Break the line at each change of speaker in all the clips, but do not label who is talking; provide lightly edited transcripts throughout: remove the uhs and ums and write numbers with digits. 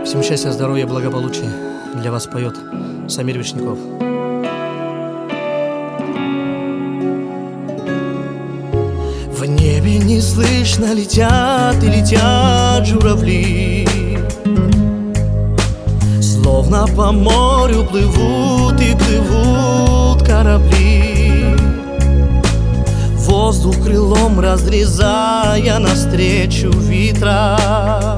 Всем счастья, здоровья, благополучия. Для вас поет Самир Вишняков. В небе неслышно летят и летят журавли, словно по морю плывут и плывут корабли. Воздух крылом разрезая навстречу ветра.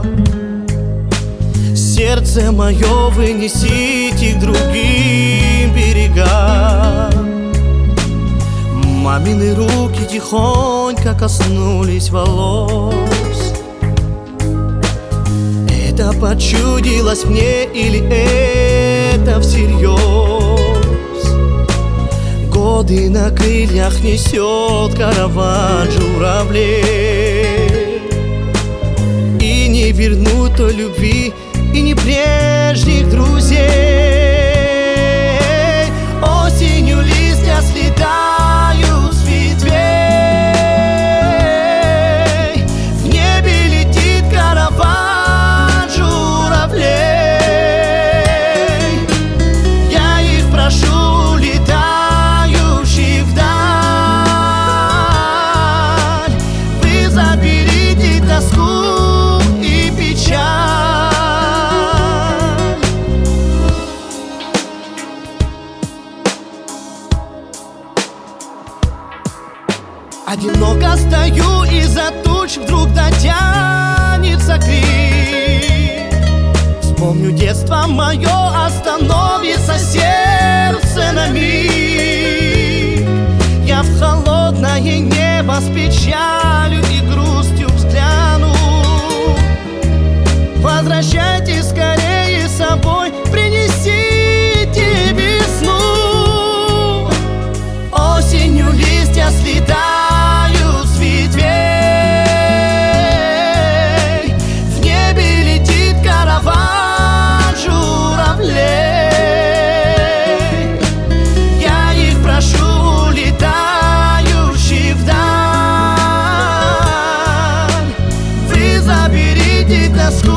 Сердце мое вы несите к другим берегам. Мамины руки тихонько коснулись волос. Это почудилось мне или это всерьез? Годы на крыльях несет караван журавлей, и не вернуть той любви и не прежних друзей. Осенью листья слетают с ветвей, в небе летит караван журавлей. Я их прошу, летающих вдаль, вы заберите тоску и печаль. Одиноко стою, из-за туч вдруг дотянется крик. Вспомню детство мое, остановится сердце на миг. Я в холодное небо с печалью и грустью взгляну. Возвращайтесь скорее с собой, принесите весну. Осенью листья слетают с ветвей, в небе летит караван журавлей. Я их прошу, летающих вдаль, вы заберите тоску